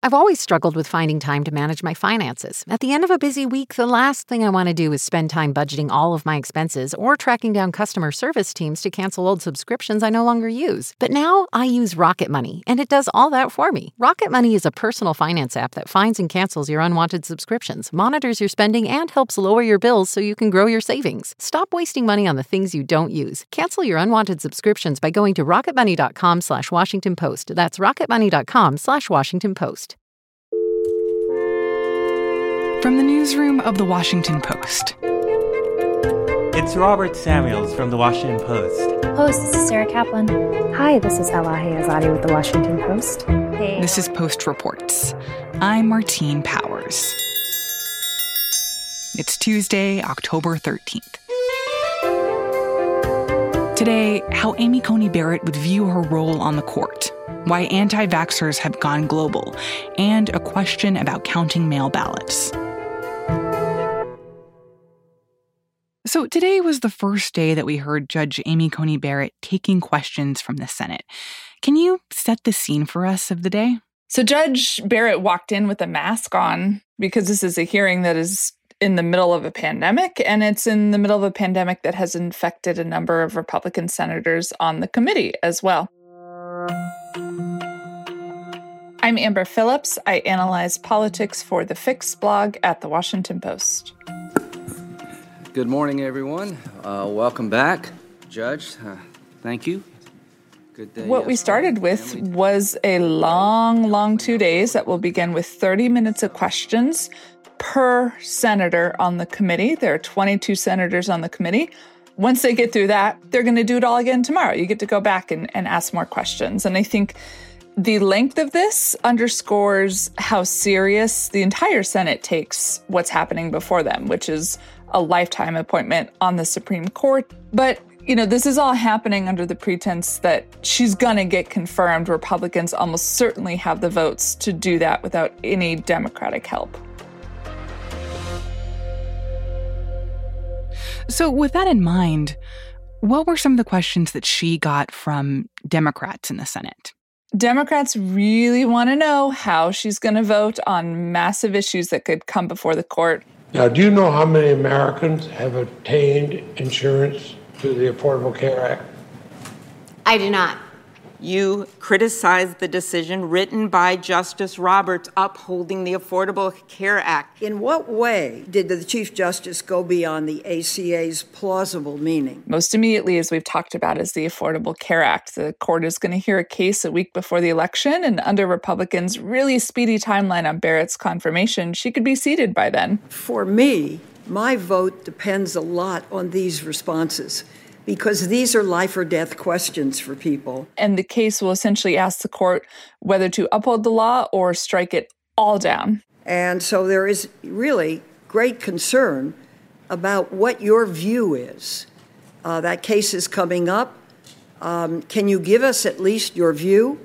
I've always struggled with finding time to manage my finances. At the end of a busy week, the last thing I want to do is spend time budgeting all of my expenses or tracking down customer service teams to cancel old subscriptions I no longer use. But now I use Rocket Money, and it does all that for me. Rocket Money is a personal finance app that finds and cancels your unwanted subscriptions, monitors your spending, and helps lower your bills so you can grow your savings. Stop wasting money on the things you don't use. Cancel your unwanted subscriptions by going to rocketmoney.com/Washington Post. That's rocketmoney.com/Washington Post. From the newsroom of The Washington Post. It's Robert Samuels from The Washington Post. Host, this is Sarah Kaplan. Hi, this is Elahe Azadi with The Washington Post. Hey. This is Post Reports. I'm Martine Powers. It's Tuesday, October 13th. Today, how Amy Coney Barrett would view her role on the court, why anti-vaxxers have gone global, and a question about counting mail ballots. So today was the first day that we heard Judge Amy Coney Barrett taking questions from the Senate. Can you set the scene for us of the day? So Judge Barrett walked in with a mask on because this is a hearing that is in the middle of a pandemic, and it's in the middle of a pandemic that has infected a number of Republican senators on the committee as well. I'm Amber Phillips. I analyze politics for the Fix blog at The Washington Post. Good morning, everyone. Welcome back. Judge, thank you. Good day. What we started with was a long 2 days that will begin with 30 minutes of questions per senator on the committee. There are 22 senators on the committee. Once they get through that, they're going to do it all again tomorrow. You get to go back and ask more questions. And I think the length of this underscores how serious the entire Senate takes what's happening before them, which is a lifetime appointment on the Supreme Court. But, this is all happening under the pretense that she's going to get confirmed. Republicans almost certainly have the votes to do that without any Democratic help. So with that in mind, what were some of the questions that she got from Democrats in the Senate? Democrats really want to know how she's going to vote on massive issues that could come before the court. Now, do you know how many Americans have obtained insurance through the Affordable Care Act? I do not. You criticized the decision written by Justice Roberts upholding the Affordable Care Act. In what way did the Chief Justice go beyond the ACA's plausible meaning? Most immediately, as we've talked about, is the Affordable Care Act. The court is going to hear a case a week before the election, and under Republicans' really speedy timeline on Barrett's confirmation, she could be seated by then. For me, my vote depends a lot on these responses, because these are life or death questions for people. And the case will essentially ask the court whether to uphold the law or strike it all down. And so there is really great concern about what your view is. That case is coming up. Can you give us at least your view?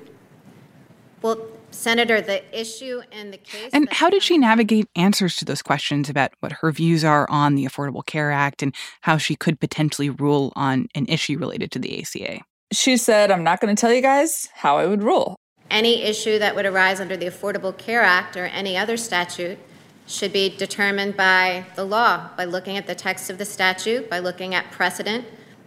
Well, Senator, the issue and the case... And how did she navigate answers to those questions about what her views are on the Affordable Care Act and how she could potentially rule on an issue related to the ACA? She said, I'm not going to tell you guys how I would rule. Any issue that would arise under the Affordable Care Act or any other statute should be determined by the law, by looking at the text of the statute, by looking at precedent,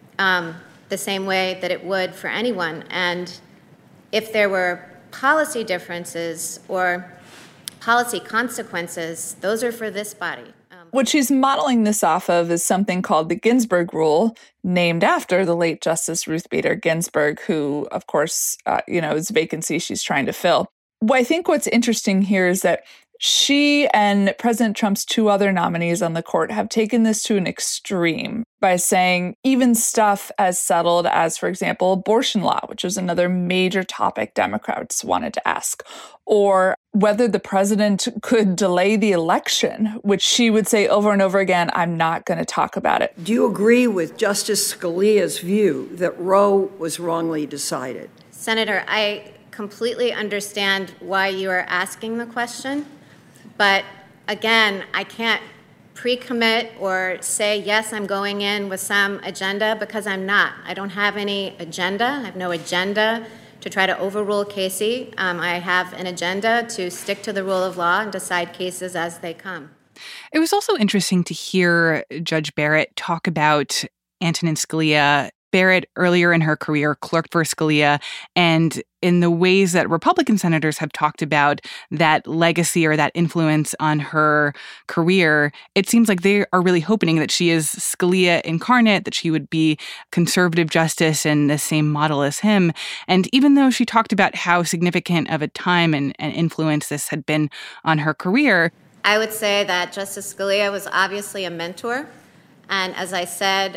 the same way that it would for anyone. And if there were policy differences or policy consequences, those are for this body. What she's modeling this off of is something called the Ginsburg Rule, named after the late Justice Ruth Bader Ginsburg, who, of course, is a vacancy she's trying to fill. Well, I think what's interesting here is that she and President Trump's two other nominees on the court have taken this to an extreme by saying even stuff as settled as, for example, abortion law, which is another major topic Democrats wanted to ask, or whether the president could delay the election, which she would say over and over again, I'm not going to talk about it. Do you agree with Justice Scalia's view that Roe was wrongly decided? Senator, I completely understand why you are asking the question. But again, I can't pre-commit or say, yes, I'm going in with some agenda, because I'm not. I don't have any agenda. I have no agenda to try to overrule Casey. I have an agenda to stick to the rule of law and decide cases as they come. It was also interesting to hear Judge Barrett talk about Antonin Scalia. Barrett, earlier in her career, clerked for Scalia, and in the ways that Republican senators have talked about that legacy or that influence on her career, it seems like they are really hoping that she is Scalia incarnate, that she would be conservative justice and the same model as him. And even though she talked about how significant of a time and influence this had been on her career, I would say that Justice Scalia was obviously a mentor. And as I said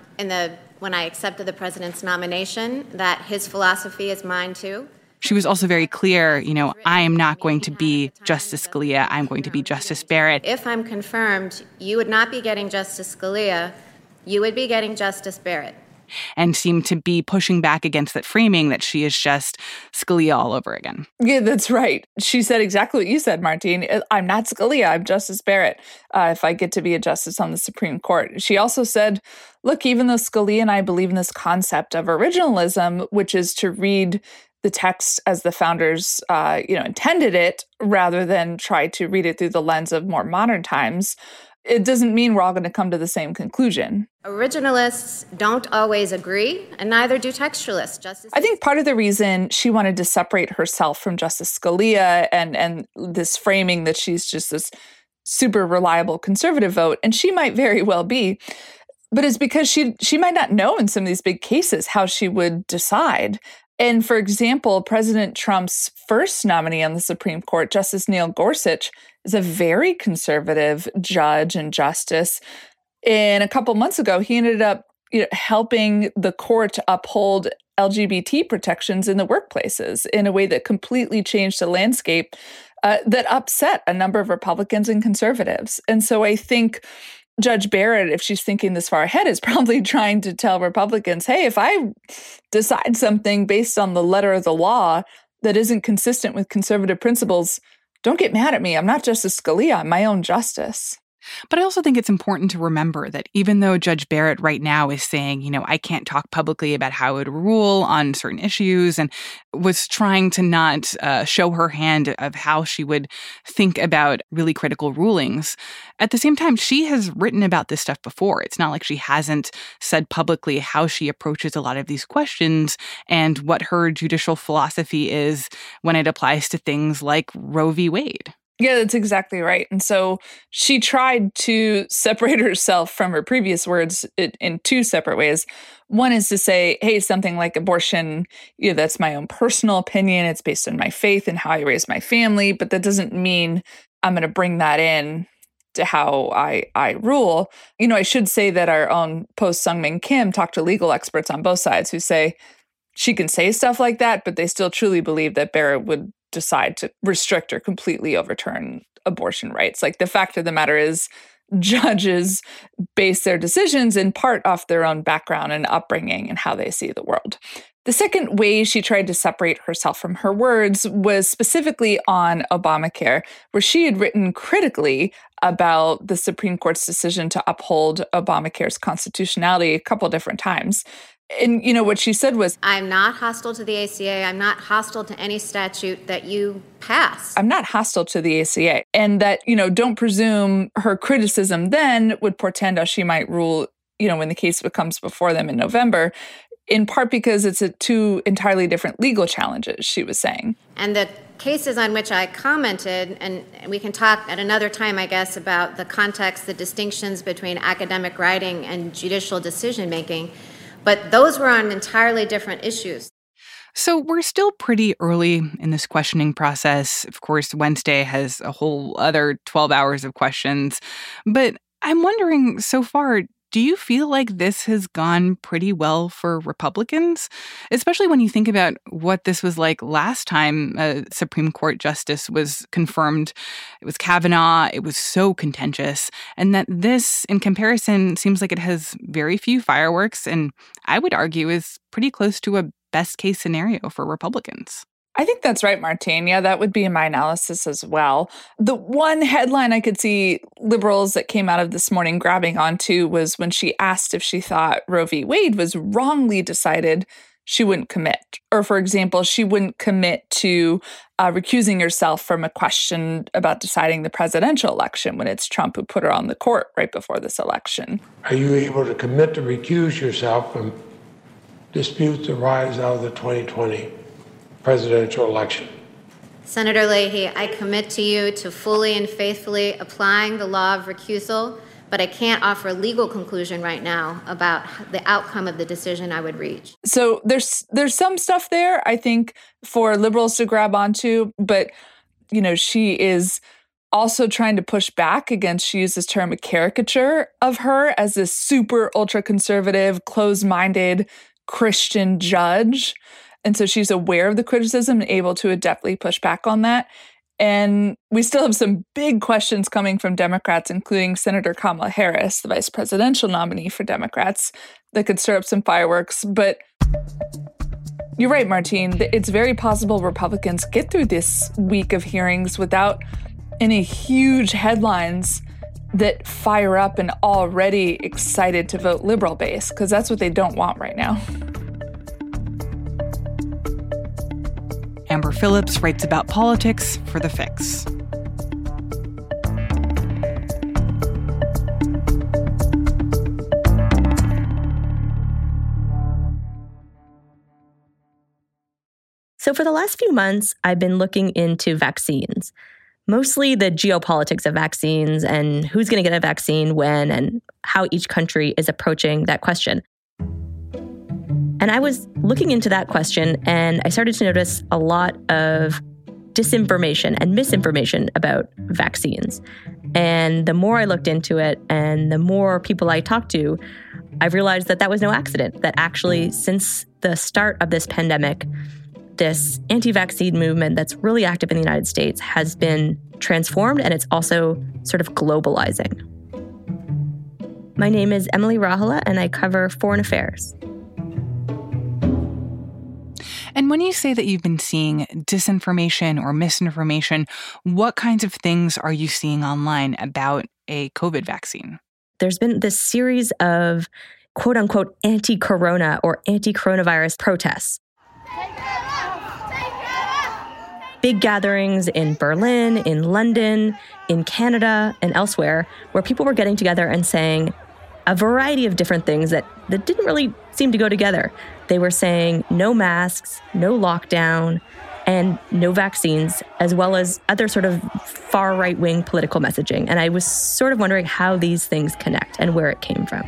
when I accepted the president's nomination, that his philosophy is mine too. She was also very clear, I am not going to be Justice Scalia, I'm going to be Justice Barrett. If I'm confirmed, you would not be getting Justice Scalia, you would be getting Justice Barrett. And seemed to be pushing back against that framing that she is just Scalia all over again. Yeah, that's right. She said exactly what you said, Martine. I'm not Scalia, I'm Justice Barrett, if I get to be a justice on the Supreme Court. She also said, look, even though Scalia and I believe in this concept of originalism, which is to read the text as the founders intended it, rather than try to read it through the lens of more modern times, it doesn't mean we're all going to come to the same conclusion. Originalists don't always agree, and neither do textualists. I think part of the reason she wanted to separate herself from Justice Scalia and this framing that she's just this super reliable conservative vote, and she might very well be, but it's because she might not know in some of these big cases how she would decide. And for example, President Trump's first nominee on the Supreme Court, Justice Neil Gorsuch, is a very conservative judge and justice. And a couple months ago, he ended up helping the court uphold LGBT protections in the workplaces in a way that completely changed the landscape that upset a number of Republicans and conservatives. And so I think Judge Barrett, if she's thinking this far ahead, is probably trying to tell Republicans, hey, if I decide something based on the letter of the law that isn't consistent with conservative principles, don't get mad at me. I'm not Justice Scalia. I'm my own justice. But I also think it's important to remember that even though Judge Barrett right now is saying, I can't talk publicly about how I would rule on certain issues and was trying to not show her hand of how she would think about really critical rulings, at the same time, she has written about this stuff before. It's not like she hasn't said publicly how she approaches a lot of these questions and what her judicial philosophy is when it applies to things like Roe v. Wade. Yeah, that's exactly right. And so she tried to separate herself from her previous words in two separate ways. One is to say, hey, something like abortion, that's my own personal opinion. It's based on my faith and how I raise my family. But that doesn't mean I'm going to bring that in to how I rule. I should say that our own Post Sungmin Kim talked to legal experts on both sides who say she can say stuff like that, but they still truly believe that Barrett would decide to restrict or completely overturn abortion rights. Like, the fact of the matter is, judges base their decisions in part off their own background and upbringing and how they see the world. The second way she tried to separate herself from her words was specifically on Obamacare, where she had written critically about the Supreme Court's decision to uphold Obamacare's constitutionality a couple different times. And, what she said was, I'm not hostile to the ACA. I'm not hostile to any statute that you pass. I'm not hostile to the ACA. And that, don't presume her criticism then would portend how she might rule, when the case comes before them in November, in part because it's two entirely different legal challenges, she was saying. And the cases on which I commented, and we can talk at another time, I guess, about the context, the distinctions between academic writing and judicial decision-making, but those were on entirely different issues. So we're still pretty early in this questioning process. Of course, Wednesday has a whole other 12 hours of questions. But I'm wondering, so far, do you feel like this has gone pretty well for Republicans? Especially when you think about what this was like last time a Supreme Court justice was confirmed. It was Kavanaugh. It was so contentious. And that this, in comparison, seems like it has very few fireworks and I would argue is pretty close to a best-case scenario for Republicans. I think that's right, Martine. Yeah, that would be my analysis as well. The one headline I could see liberals that came out of this morning grabbing onto was when she asked if she thought Roe v. Wade was wrongly decided. she wouldn't commit. Or, for example, she wouldn't commit to recusing herself from a question about deciding the presidential election when it's Trump who put her on the court right before this election. Are you able to commit to recuse yourself from disputes that arise out of the 2020 presidential election? Senator Leahy, I commit to you to fully and faithfully applying the law of recusal, but I can't offer a legal conclusion right now about the outcome of the decision I would reach. So there's some stuff there, I think, for liberals to grab onto, but, she is also trying to push back against, she used this term, a caricature of her as this super ultra-conservative, closed-minded Christian judge. And so she's aware of the criticism and able to adeptly push back on that. And we still have some big questions coming from Democrats, including Senator Kamala Harris, the vice presidential nominee for Democrats, that could stir up some fireworks. But you're right, Martine. It's very possible Republicans get through this week of hearings without any huge headlines that fire up an already excited to vote liberal base, because that's what they don't want right now. Amber Phillips writes about politics for The Fix. So for the last few months, I've been looking into vaccines, mostly the geopolitics of vaccines and who's going to get a vaccine when and how each country is approaching that question. And I was looking into that question, and I started to notice a lot of disinformation and misinformation about vaccines. And the more I looked into it and the more people I talked to, I realized that was no accident, that actually since the start of this pandemic, this anti-vaccine movement that's really active in the United States has been transformed, and it's also sort of globalizing. My name is Emily Rahala, and I cover foreign affairs. And when you say that you've been seeing disinformation or misinformation, what kinds of things are you seeing online about a COVID vaccine? There's been this series of quote unquote anti-corona or anti-coronavirus protests. Big gatherings in Berlin, in London, in Canada, and elsewhere, where people were getting together and saying a variety of different things that didn't really seem to go together. They were saying no masks, no lockdown, and no vaccines, as well as other sort of far right-wing political messaging. And I was sort of wondering how these things connect and where it came from.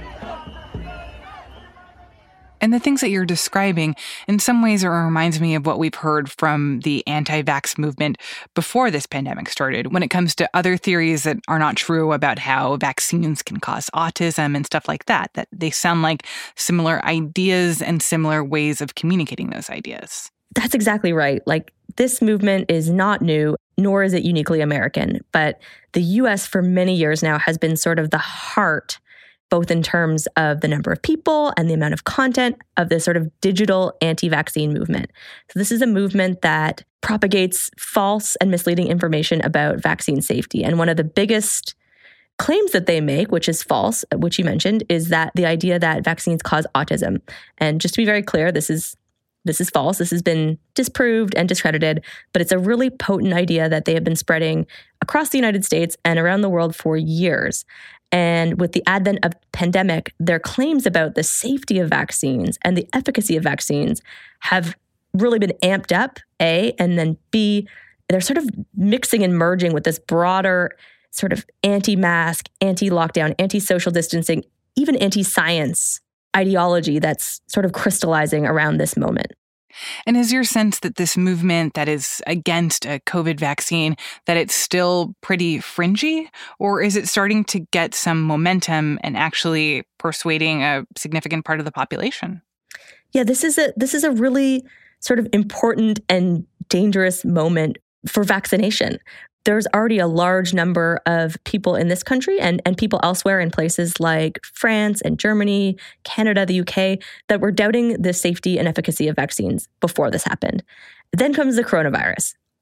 And the things that you're describing, in some ways, it reminds me of what we've heard from the anti-vax movement before this pandemic started, when it comes to other theories that are not true about how vaccines can cause autism and stuff like that, that they sound like similar ideas and similar ways of communicating those ideas. That's exactly right. Like, this movement is not new, nor is it uniquely American. But the U.S. for many years now has been sort of the heart, both in terms of the number of people and the amount of content of this sort of digital anti-vaccine movement. So this is a movement that propagates false and misleading information about vaccine safety. And one of the biggest claims that they make, which is false, which you mentioned, is that the idea that vaccines cause autism. And just to be very clear, this is false. This has been disproved and discredited, but it's a really potent idea that they have been spreading across the United States and around the world for years. And with the advent of pandemic, their claims about the safety of vaccines and the efficacy of vaccines have really been amped up, A, and then B, they're sort of mixing and merging with this broader sort of anti-mask, anti-lockdown, anti-social distancing, even anti-science ideology that's sort of crystallizing around this moment. And is your sense that this movement that is against a COVID vaccine, that it's still pretty fringy? Or is it starting to get some momentum and actually persuading a significant part of the population? Yeah, this is a really sort of important and dangerous moment for vaccination. There's already a large number of people in this country and people elsewhere in places like France and Germany, Canada, the UK, that were doubting the safety and efficacy of vaccines before this happened. Then comes the coronavirus.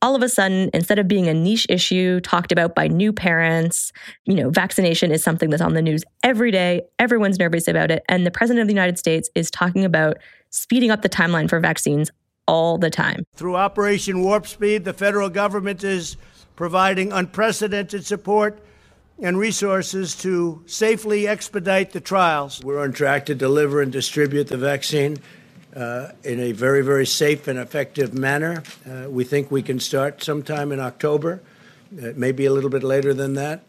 all of a sudden, instead of being a niche issue talked about by new parents, vaccination is something that's on the news every day. Everyone's nervous about it. And the president of the United States is talking about speeding up the timeline for vaccines all the time. Through Operation Warp Speed, the federal government is providing unprecedented support and resources to safely expedite the trials. We're on track to deliver and distribute the vaccine in a very, very safe and effective manner. We think we can start sometime in October, maybe a little bit later than that.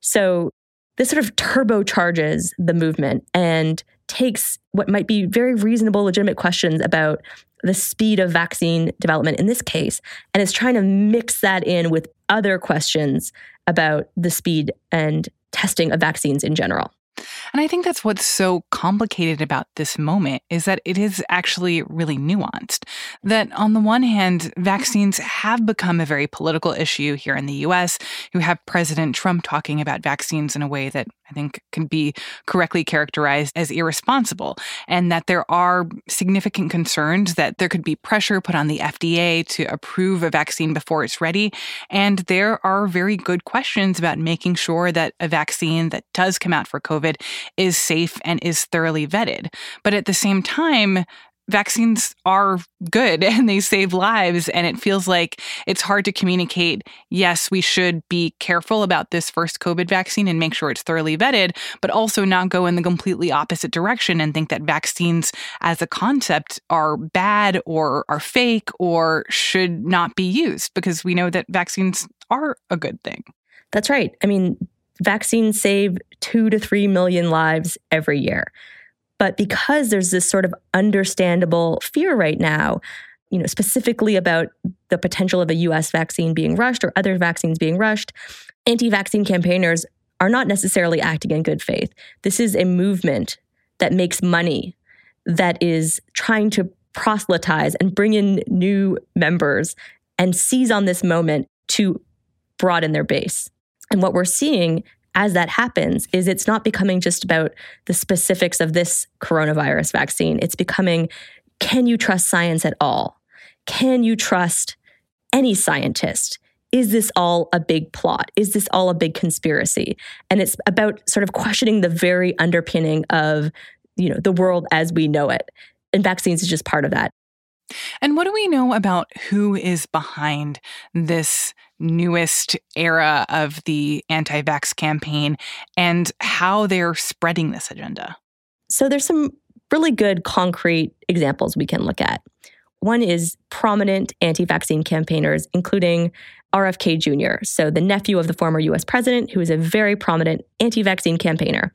So this sort of turbocharges the movement and takes what might be very reasonable, legitimate questions about the speed of vaccine development in this case, and is trying to mix that in with other questions about the speed and testing of vaccines in general. And I think that's what's so complicated about this moment is that it is actually really nuanced. That on the one hand, vaccines have become a very political issue here in the US. You have President Trump talking about vaccines in a way that I think can be correctly characterized as irresponsible, and that there are significant concerns that there could be pressure put on the FDA to approve a vaccine before it's ready. And there are very good questions about making sure that a vaccine that does come out for COVID is safe and is thoroughly vetted. But at the same time, vaccines are good and they save lives. And it feels like it's hard to communicate, yes, we should be careful about this first COVID vaccine and make sure it's thoroughly vetted, but also not go in the completely opposite direction and think that vaccines as a concept are bad or are fake or should not be used, because we know that vaccines are a good thing. That's right. I mean, vaccines save 2 to 3 million lives every year. But because there's this sort of understandable fear right now, specifically about the potential of a US vaccine being rushed or other vaccines being rushed, anti-vaccine campaigners are not necessarily acting in good faith. This is a movement that makes money, that is trying to proselytize and bring in new members and seize on this moment to broaden their base. And what we're seeing as that happens is it's not becoming just about the specifics of this coronavirus vaccine. It's becoming, can you trust science at all? Can you trust any scientist? Is this all a big plot? Is this all a big conspiracy? And it's about sort of questioning the very underpinning of, the world as we know it. And vaccines is just part of that. And what do we know about who is behind this newest era of the anti-vax campaign and how they're spreading this agenda? So there's some really good concrete examples we can look at. One is prominent anti-vaccine campaigners, including RFK Jr., so the nephew of the former US president, who is a very prominent anti-vaccine campaigner.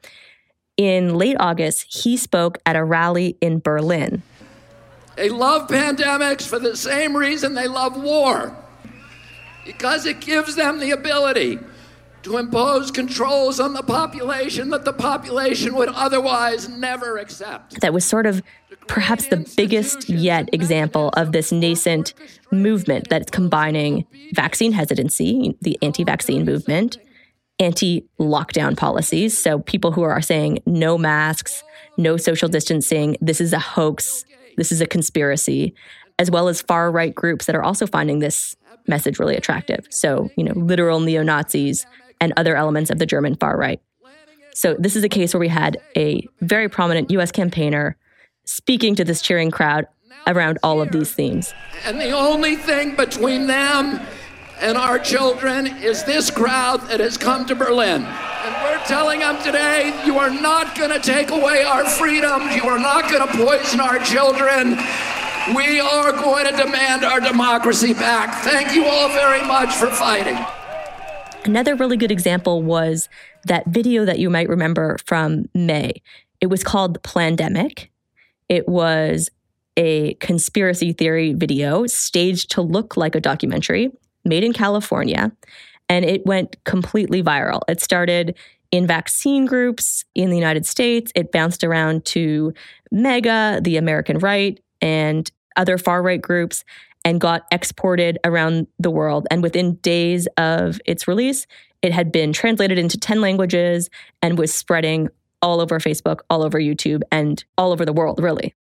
In late August, he spoke at a rally in Berlin. They love pandemics for the same reason they love war, because it gives them the ability to impose controls on the population that the population would otherwise never accept. That was sort of perhaps the biggest yet example of this nascent movement that's combining vaccine hesitancy, the anti-vaccine movement, anti-lockdown policies, so people who are saying no masks, no social distancing, this is a hoax, this is a conspiracy, as well as far-right groups that are also finding this message really attractive. So, literal neo-Nazis and other elements of the German far-right. So this is a case where we had a very prominent U.S. campaigner speaking to this cheering crowd around all of these themes. And the only thing between them and our children is this crowd that has come to Berlin. And we're telling them today, you are not going to take away our freedoms. You are not going to poison our children. We are going to demand our democracy back. Thank you all very much for fighting. Another really good example was that video that you might remember from May. It was called Plandemic. It was a conspiracy theory video staged to look like a documentary, made in California, and it went completely viral. It started in vaccine groups in the United States. It bounced around to MAGA, the American right, and other far-right groups, and got exported around the world. And within days of its release, it had been translated into 10 languages and was spreading all over Facebook, all over YouTube, and all over the world, really.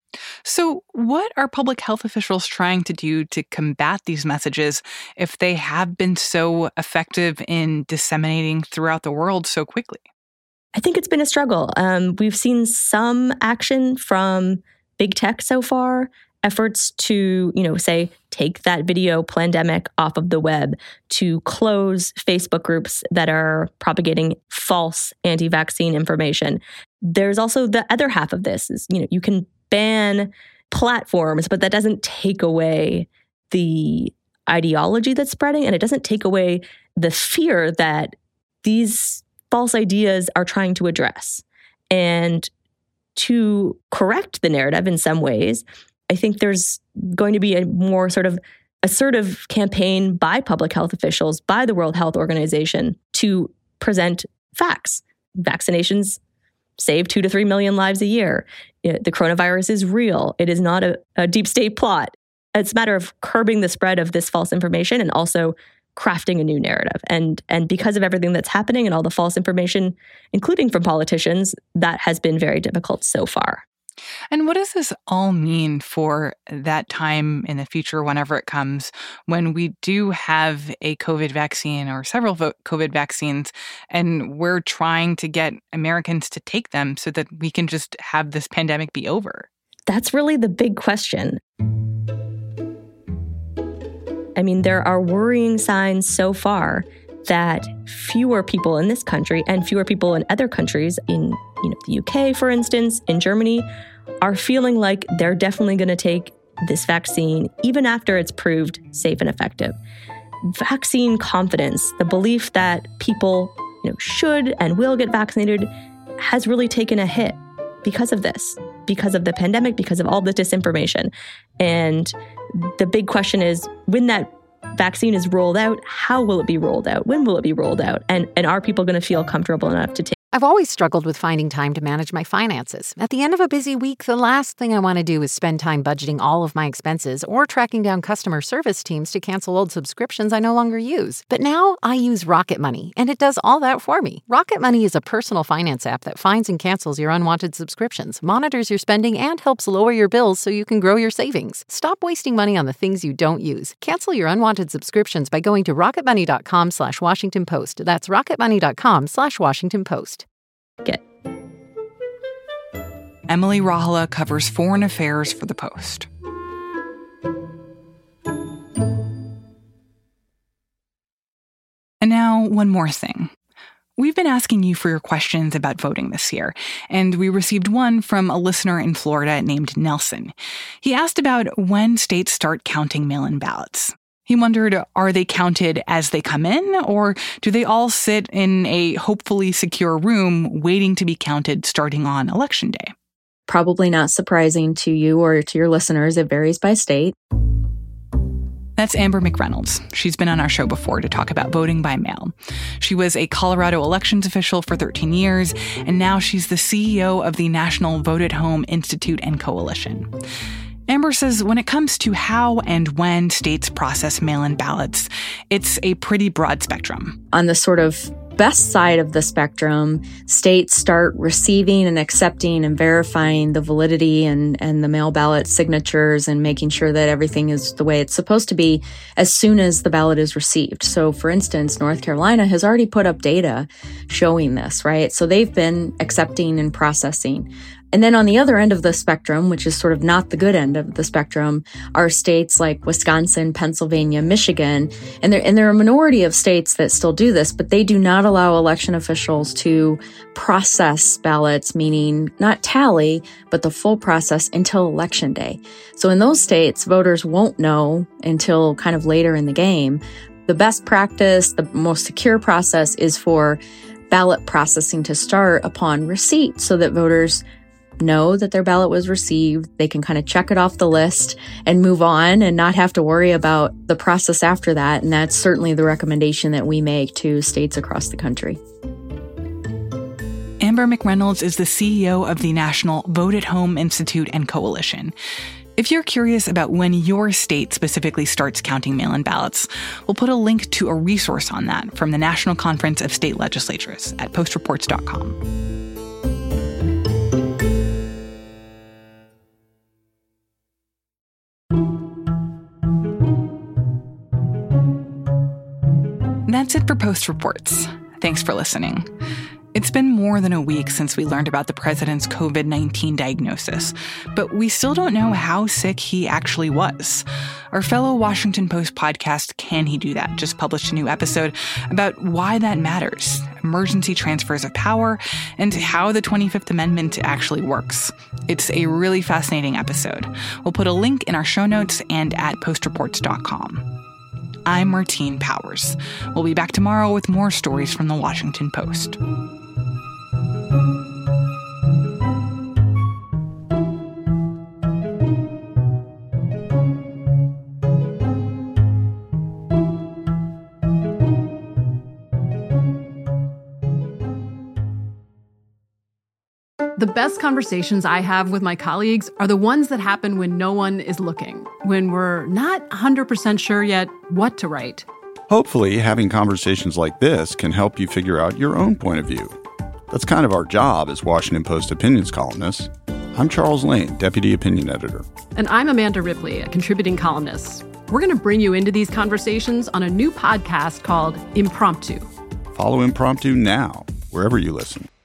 So what are public health officials trying to do to combat these messages if they have been so effective in disseminating throughout the world so quickly? I think it's been a struggle. We've seen some action from big tech so far, efforts to, say, take that video pandemic off of the web, to close Facebook groups that are propagating false anti-vaccine information. There's also the other half of this is, you can ban platforms, but that doesn't take away the ideology that's spreading, and it doesn't take away the fear that these false ideas are trying to address. And to correct the narrative in some ways, I think there's going to be a more sort of assertive campaign by public health officials, by the World Health Organization, to present facts. Vaccinations save 2 to 3 million lives a year. The coronavirus is real. It is not a deep state plot. It's a matter of curbing the spread of this false information and also crafting a new narrative. And because of everything that's happening and all the false information, including from politicians, that has been very difficult so far. And what does this all mean for that time in the future, whenever it comes, when we do have a COVID vaccine or several COVID vaccines, and we're trying to get Americans to take them so that we can just have this pandemic be over? That's really the big question. I mean, there are worrying signs so far that fewer people in this country and fewer people in other countries, in the UK, for instance, in Germany, are feeling like they're definitely going to take this vaccine, even after it's proved safe and effective. Vaccine confidence, the belief that people should and will get vaccinated, has really taken a hit because of this, because of the pandemic, because of all the disinformation. And the big question is, when that vaccine is rolled out, how will it be rolled out? When will it be rolled out? And are people going to feel comfortable enough to take? I've always struggled with finding time to manage my finances. At the end of a busy week, the last thing I want to do is spend time budgeting all of my expenses or tracking down customer service teams to cancel old subscriptions I no longer use. But now I use Rocket Money, and it does all that for me. Rocket Money is a personal finance app that finds and cancels your unwanted subscriptions, monitors your spending, and helps lower your bills so you can grow your savings. Stop wasting money on the things you don't use. Cancel your unwanted subscriptions by going to rocketmoney.com/Washington Post. That's rocketmoney.com/Washington Post. Emily Rahala covers foreign affairs for The Post. And now, one more thing. We've been asking you for your questions about voting this year, and we received one from a listener in Florida named Nelson. He asked about when states start counting mail-in ballots. He wondered, are they counted as they come in, or do they all sit in a hopefully secure room waiting to be counted starting on Election Day? Probably not surprising to you or to your listeners. It varies by state. That's Amber McReynolds. She's been on our show before to talk about voting by mail. She was a Colorado elections official for 13 years, and now she's the CEO of the National Vote at Home Institute and Coalition. Amber says when it comes to how and when states process mail-in ballots, it's a pretty broad spectrum. On the sort of best side of the spectrum, states start receiving and accepting and verifying the validity and the mail ballot signatures and making sure that everything is the way it's supposed to be as soon as the ballot is received. So, for instance, North Carolina has already put up data showing this, right? So they've been accepting and processing. And then on the other end of the spectrum, which is sort of not the good end of the spectrum, are states like Wisconsin, Pennsylvania, Michigan. And there are a minority of states that still do this, but they do not allow election officials to process ballots, meaning not tally, but the full process until Election Day. So in those states, voters won't know until kind of later in the game. The best practice, the most secure process is for ballot processing to start upon receipt so that voters know that their ballot was received. They can kind of check it off the list and move on and not have to worry about the process after that. And that's certainly the recommendation that we make to states across the country. Amber McReynolds is the CEO of the National Vote at Home Institute and Coalition. If you're curious about when your state specifically starts counting mail-in ballots, we'll put a link to a resource on that from the National Conference of State Legislatures at postreports.com. for Post Reports. Thanks for listening. It's been more than a week since we learned about the president's COVID-19 diagnosis, but we still don't know how sick he actually was. Our fellow Washington Post podcast, Can He Do That?, just published a new episode about why that matters, emergency transfers of power, and how the 25th Amendment actually works. It's a really fascinating episode. We'll put a link in our show notes and at postreports.com. I'm Martine Powers. We'll be back tomorrow with more stories from the Washington Post. The best conversations I have with my colleagues are the ones that happen when no one is looking, when we're not 100% sure yet what to write. Hopefully, having conversations like this can help you figure out your own point of view. That's kind of our job as Washington Post opinions columnists. I'm Charles Lane, Deputy Opinion Editor. And I'm Amanda Ripley, a contributing columnist. We're going to bring you into these conversations on a new podcast called Impromptu. Follow Impromptu now, wherever you listen.